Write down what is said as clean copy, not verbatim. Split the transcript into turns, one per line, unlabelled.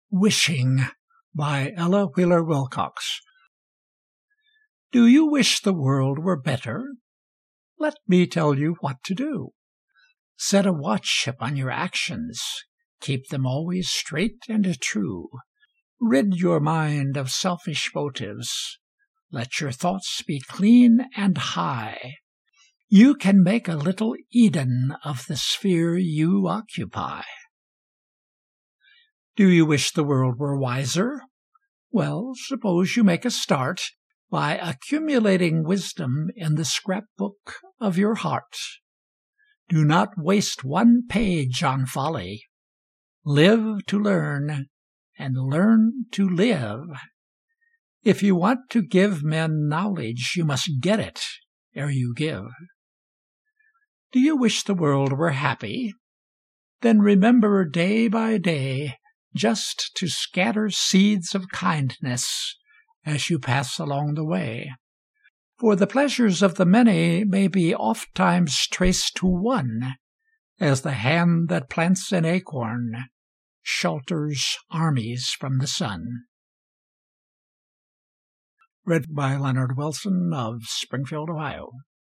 Wishing by Ella Wheeler Wilcox. Do you wish the world were better? Let me tell you what to do. Set a watch upon your actions. Keep them always straight and true. Rid your mind of selfish motives. Let your thoughts be clean and high. You can make a little Eden of the sphere you occupy. Do you wish the world were wiser? Well, suppose you make a start by accumulating wisdom in the scrapbook of your heart. Do not waste one page on folly. Live to learn, and learn to live. If you want to give men knowledge, you must get it ere you give. Do you wish the world were happy? Then remember day by day just to scatter seeds of kindness as you pass along the way. For the pleasures of the many may be ofttimes traced to one, as the hand that plants an acorn shelters armies from the sun. Read by Leonard Wilson of Springfield, Ohio.